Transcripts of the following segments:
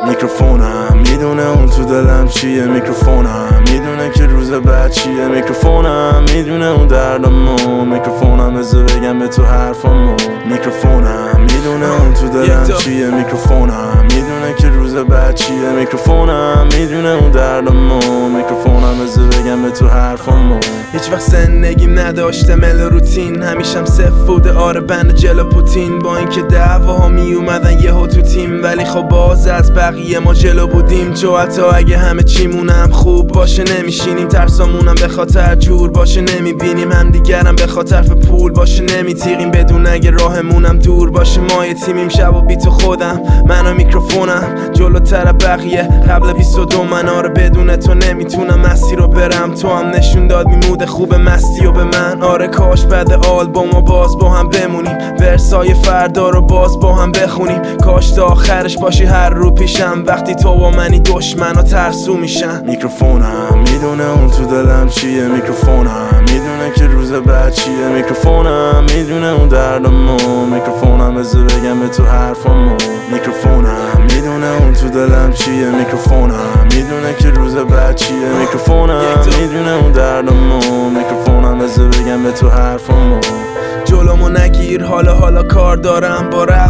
میکروفونم میدونه اون تو دلم چیه، میکروفونم میدونه که روز بعد چیه، میکروفونم میدونه اون دردمو، میکروفونم بذار بگم به تو حرفمو، میکروفونم میدونه اون تو دلم چیه، میکروفونم میدونه که روز بعد چیه، میکروفونم میدونه اون دردمو، میکروفونم بذار بگم به تو حرفمو. هیچ وقت زندگیم نداشته مل روتین، همیشم صفر بوده آره بند جلو پوتین، با اینکه دعواها می اومدن یهو تو تیم، ولی خب باز از بقیه ما جلو بودیم. چو حتی اگه همه چیمونم خوب باشه نمیشینیم، ترسامونم به خاطر جور باشه نمیبینیم، همدیگرم به خاطر پول باشه نمیتیقیم، بدون اگه راهمونم دور باشه ما یه تیمیم. شب و بیت و خودم من و میکروفونم جلوتر بقیه، قبل 22 من آره بدون تو نمیتونم مسیر رو برم، تو هم نشون داد میمود خوب مستی و به من، آره کاش بعد آلبوم و باز با هم بمونیم، ورسای فردا رو باز با هم بخونیم، کاش تا آخرش باشی هر رو پیشم، وقتی تو با منی دشمن ها ترسو میشن. میکروفونم میدونه اون تو دلم چیه، میکروفونم میدونه که روز بعد چیه، میکروفونم میدونه اون دردمو، میکروفونم بذار بگم به تو حرفمو، میکروفونم میدونه اون تو دلم چیه، میکروفونم میدونه که روز بعد چیه، میکروفونم میدونه اون دردمو، میکروفونم بذار بگم به تو حرفمو. جلومو نگیر حالا کار دارم با رپ،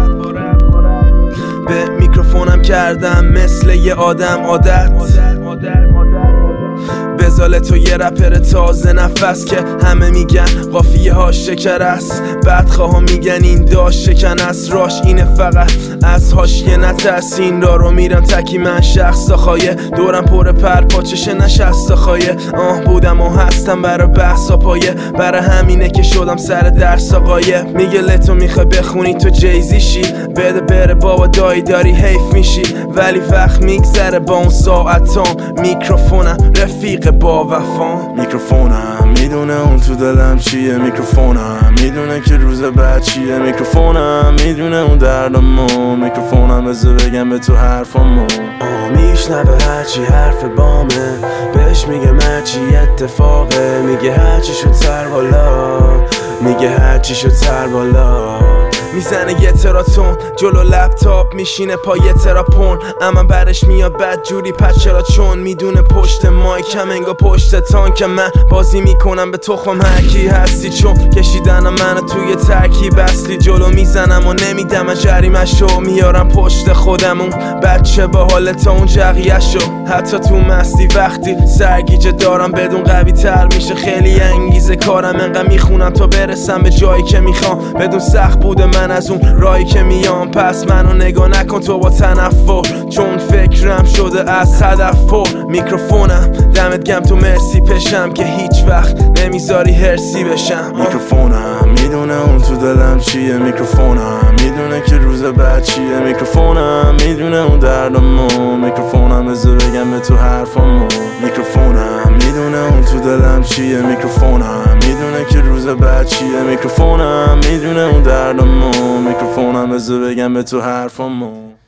به میکروفونم کردم مثل یه آدم عادت، بزاله تو یه رپر تازه نفس که همه میگن قافیه ها شکر است، بدخواه میگن این داشت شکن است، راش اینه فقط از حاشیه نترس، این را رو میرم تکی من شخص خایه، دورم پر پاچشه نشست خایه، بودم و هستم برا بحثا پایه، برا همینه که شدم سر درس آقایه، میگه لتو میخوای بخونی تو جیزیشی، بده بره بابا دایی داری حیف میشی، ولی وقت میگذره با اون ساعتام، میکروفونم رفیق با وفام. میکروفونم میدونه اون تو دلم چیه، میکروفونم میدونه که روز بعد چیه، میکروفونم میدونه اون دردمو، میکروفونم بذار بگم به تو حرفمو. میشنوه هرچی حرف بامه، بهش میگه هرچی اتفاقه، میگه هرچی شد سر بالا، میگه هرچی شد سر بالا، میزنه یه تراتون جلو لپتاپ میشینه پای تراپون، اما برش میاد بد جوری پس چرا، چون میدونه پشت مایکم انگا پشت تانک من بازی میکنم به تخم هرکی هستی، چون کشیدنم منو توی ترکیب اصلی، جلو میزنم و نمیدم جریمشو، میارم پشت خودمون بچه با حال تا اون جقیهشو، حتی تو مستی وقتی سرگیجه دارم بدون قوی تر میشه خیلی انگیزه کارم، انقدر میخونم تا برسم به جایی که میخوام، بدون سخت بوده من از اون رایی که میام، پس منو نگاه نکن تو با تنفر، چون فکرم شده از هدف پر، میکروفونم دمت گم تو مرسی پشم که هیچ وقت نمیذاری هرسی بشم. میکروفونم میدونه اون تو دلم چیه، میکروفونم میدونه که روز بعد چیه، میکروفونم میدونه اون دردمو، میکروفونم بذار بگم به تو حرفمو، میکروفونم میدونه اون تو دلم چیه، میکروفونم میدونه که روز بعد چیه، میکروفونم میدونه اون دردمو، میکروفونم بذار بگم به تو حرفمو.